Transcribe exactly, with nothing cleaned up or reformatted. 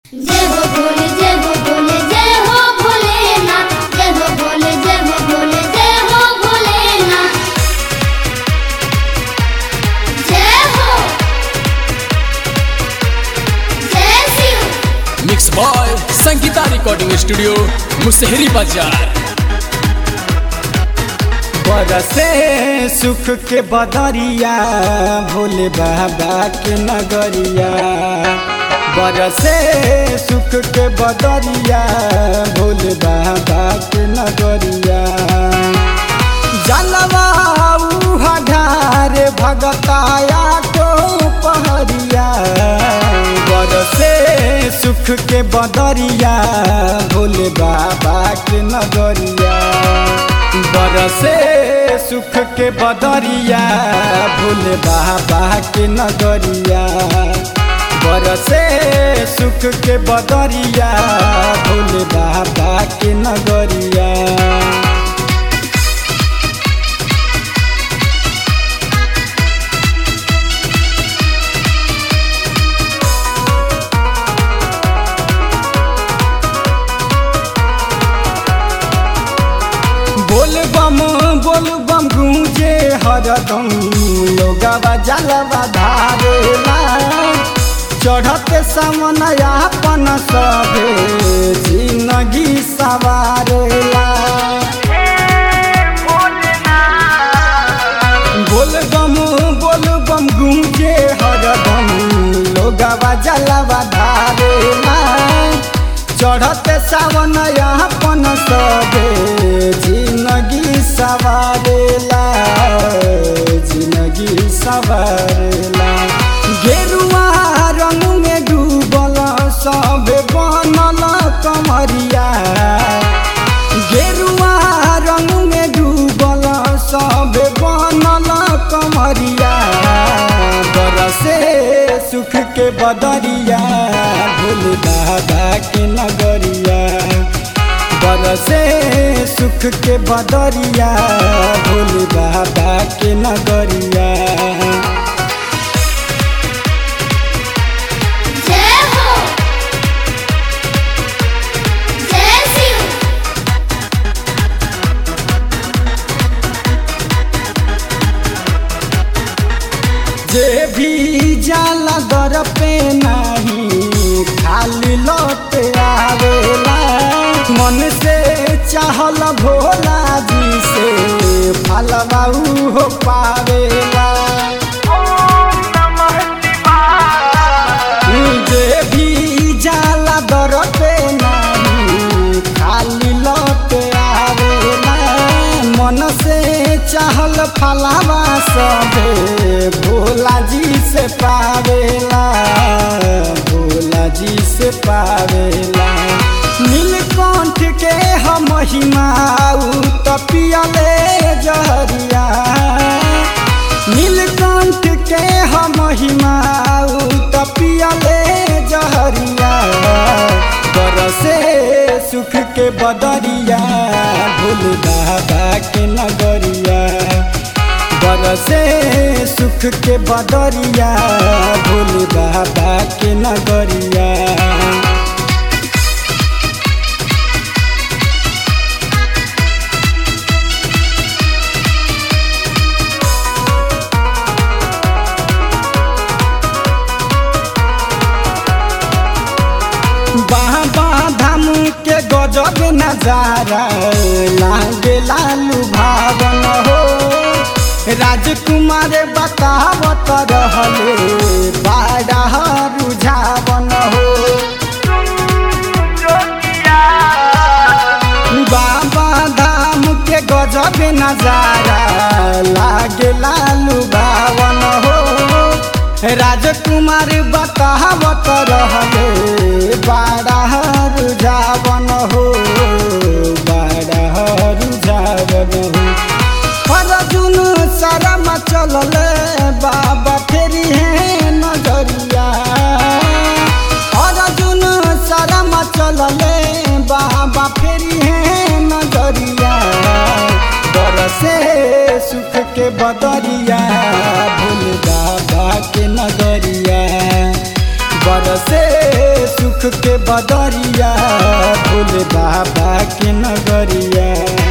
जय हो भोले जय हो भोले जय हो भोलेनाथ जय हो भोले जय हो भोले जय हो भोलेनाथ जय हो जय Shiv. Mix boy Sangeeta recording studio Musahari बाजार। बरसे सुख के बदरिया भोले बाबा के नगरिया। बरसे सुख के बदरिया भोले बाबा के नगरिया। जलवा ढारे भगताया को पहरिया। बरसे सुख के बदरिया भोले बाबा के नगरिया। बरसे सुख के बदरिया भोले बाबा के नगरिया। बरसे सुख के बदरिया भोले बाबा के नगरिया। बोल बम बोल बम गूंजे हरदम लोगवा जलवा धारेला। चढ़ते सावन अपन सभे जिंदगी सवारेला। बोल बम बोल बम गूंजे हरदम लोगवा जलवा धारेला। चढ़ते सावन अपन सभे जिंदगी सवारेला जिंदगी सवारेला। गेरुआ रंग में डूबल सब बनल कमरिया। गेरुआ रंग में डूबल सब बनल कमरिया। बरसे सुख के बदरिया भोले बाबा के नगरिया। बरसे सुख के बदरिया भोले बाबा के नगरिया। जय हो जय शिव। जे भी जाला दर पे नहीं खाली लौट आवेला। मन से चाहल भोला जी से फलवा हो पावेला। जे भी जाला दर पे नहीं खाली लौट आवेला। मन से चाहल फलवा सबे भोला जी से पावेला भोला जी से पावेला। नीलकंठ के हम महिमा तपियले जहरिया। नीलकंठ के हम महिमा तपियले जहरिया। बरसे सुख के बदरिया भोले बाबा के नगरिया। बरसे सुख के बदरिया भोले बाबा के नगरिया। बाबा धाम के गजब नजारा लागेला लुभावन हो। राजकुमार बतावत रहले बड़ा रुझावन हो। बाबा धाम के गजब नजारा लागेला लुभावन हो। राजकुमार बतावत रहले बड़ा रुझावन हो बड़ा रुझावन हो। अर्जुन शरम चलले बाबा फेरी है नजरिया। अर्जुन शरम चलले बाबा फेरी है नजरिया। बरसे सुख के बदरिया भोले बाबा के नगरिया। बरसे सुख सुख के बदरिया भोले बाबा के नगरिया।